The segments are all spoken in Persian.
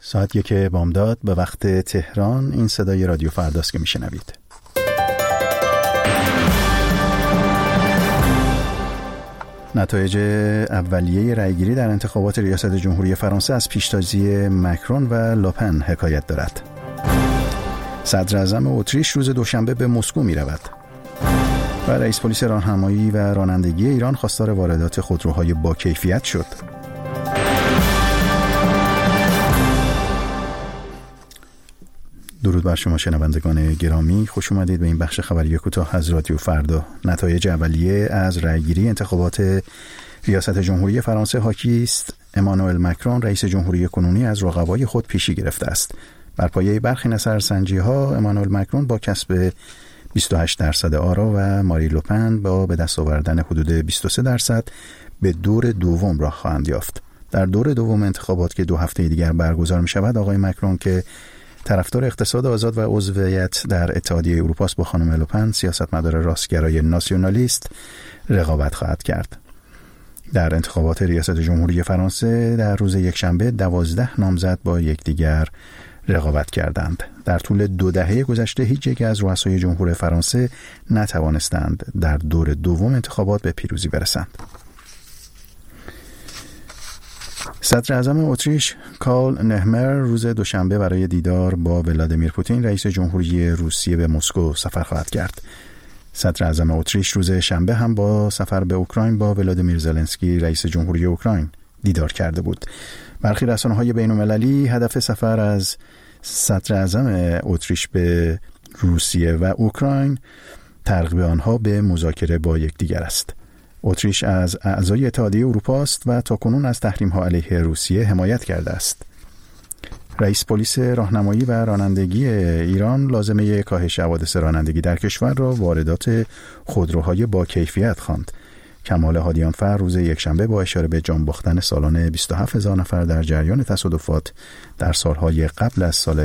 ساعت 1 بامداد به وقت تهران. این صدای رادیو فرداست که میشنوید. نتایج اولیه رأیگیری در انتخابات ریاست جمهوری فرانسه از پیشتازی مکرون و لوپن حکایت دارد. صدر اعظم اتریش روز دوشنبه به مسکو می رود و رئیس پلیس راهنمایی و رانندگی ایران خواستار واردات خودروهای با کیفیت شد. درود بر شما شنوندگان گرامی، خوش اومدید به این بخش خبری کوتاه از رادیو فردا. نتایج اولیه از رأیگیری انتخابات ریاست جمهوری فرانسه حاکی است امانوئل مکرون رئیس جمهوری کنونی از رقبای خود پیشی گرفته است. بر پایه برخی نظرسنجی‌ها امانوئل مکرون با کسب 28% آرا و ماری لوپن با به دست آوردن حدود 23% به دور دوم راه خواهند یافت. در دور دوم انتخابات که 2 هفته دیگر برگزار می شود، آقای مکرون که طرفدار اقتصاد آزاد و عضویت در اتحادیه اروپا است با خانم لوپن، سیاستمدار راستگرای ناسیونالیست، رقابت خواهد کرد. در انتخابات ریاست جمهوری فرانسه در روز یکشنبه 12 نامزد با یکدیگر رقابت کردند. در طول 2 دهه گذشته هیچ یک از رؤسای جمهور فرانسه نتوانستند در دور دوم انتخابات به پیروزی برسند. صدر اعظم اتریش کارل نهمر روز دوشنبه برای دیدار با ولادیمیر پوتین رئیس جمهوری روسیه به مسکو سفر خواهد کرد. صدر اعظم اتریش روز شنبه هم با سفر به اوکراین با ولادیمیر زلنسکی رئیس جمهوری اوکراین دیدار کرده بود. برخی رسانه‌های بین‌المللی هدف سفر از صدر اعظم اتریش به روسیه و اوکراین ترغیب آنها به مذاکره با یکدیگر است. اتریش از اعضای اتحادیه اروپا است و تاکنون از تحریم‌ها علیه روسیه حمایت کرده است. رئیس پلیس راهنمایی و رانندگی ایران لازمه کاهش حوادث رانندگی در کشور را واردات خودروهای با کیفیت خواند. کمال هادیانفر روز یکشنبه با اشاره به جان باختن سالانه 27,000 نفر در جریان تصادفات در سالهای قبل از سال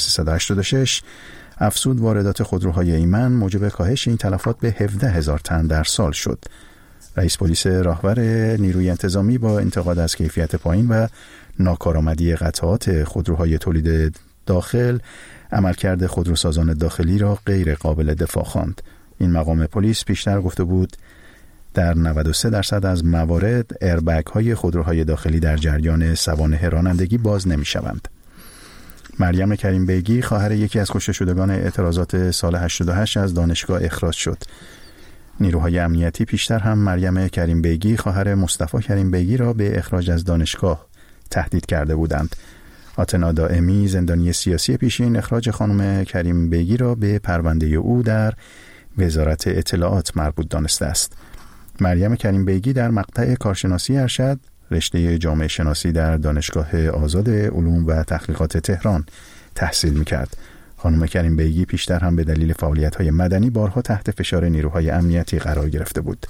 1386 افزود واردات خودروهای ایمن موجب کاهش این تلفات به 17,000 تن در سال شد. رئیس پلیس راهور نیروی انتظامی با انتقاد از کیفیت پایین و ناکارآمدی قطعات خودروهای تولید داخل عملکرد خودروسازان داخلی را غیر قابل دفاع خواند. این مقام پلیس پیشتر گفته بود در 93% از موارد ایربگ های خودروهای داخلی در جریان سوانح رانندگی باز نمی شوند. مریم کریم بیگی خواهر یکی از کشته شدگان اعتراضات سال 88 از دانشگاه اخراج شد. نیروهای امنیتی پیشتر هم مریم کریم بیگی خواهر مصطفی کریم بیگی را به اخراج از دانشگاه تهدید کرده بودند. آتنا دائمی زندانی سیاسی پیشین اخراج خانم کریم بیگی را به پرونده او در وزارت اطلاعات مربوط دانسته است. مریم کریم بیگی در مقطع کارشناسی ارشد رشته جامعه شناسی در دانشگاه آزاد علوم و تحقیقات تهران تحصیل می‌کرد. خانم کریم بیگی پیشتر هم به دلیل فعالیت‌های مدنی بارها تحت فشار نیروهای امنیتی قرار گرفته بود.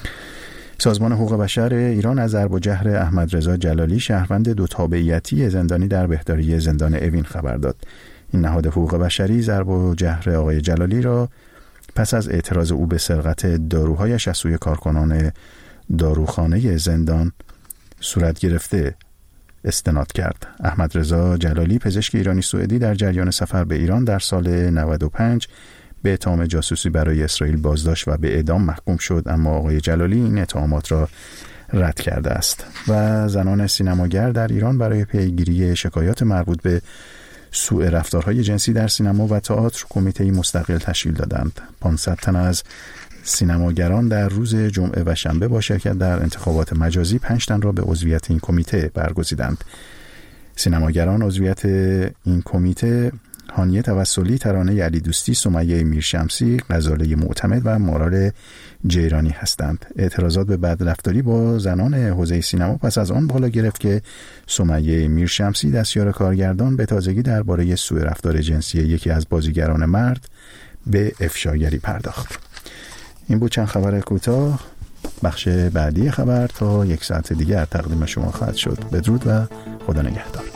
سازمان حقوق بشر ایران از ضرب و جهر احمد رضا جلالی شهروند 2 تابعیتی زندانی در بهداری زندان اوین خبر داد. این نهاد حقوق بشری ضرب و جهر آقای جلالی را پس از اعتراض او به سرقت داروهایش از سوی کارکنان داروخانه زندان صورت گرفته استناد کرد. احمد رضا جلالی پزشک ایرانی سوئدی در جریان سفر به ایران در سال 95 به اتهام جاسوسی برای اسرائیل بازداشت و به اعدام محکوم شد، اما آقای جلالی این اتهامات را رد کرده است. و زنان سینماگر در ایران برای پیگیری شکایات مربوط به سوء رفتارهای جنسی در سینما و تئاتر کمیته‌ای مستقل تشکیل دادند. 500 تن از سینماگران در روز جمعه و شنبه با شرکت در انتخابات مجازی 5 تن را به عضویت این کمیته برگزیدند. سینماگران عضویت این کمیته هانیه توسلی، ترانه علی دوستی، سمیه میرشمسی، غزاله معتمد و مارال جیرانی هستند. اعتراضات به بدرفتاری با زنان حوزه سینما پس از آن بالا گرفت که سمیه میرشمسی دستیار کارگردان به تازگی درباره سوء رفتار جنسی یکی از بازیگران مرد به افشاگری پرداخت. این بود چند خبر کوتاه. بخش بعدی خبر تا 1 ساعت دیگر تقدیم شما خواهد شد. بدرود و خدا نگهدار.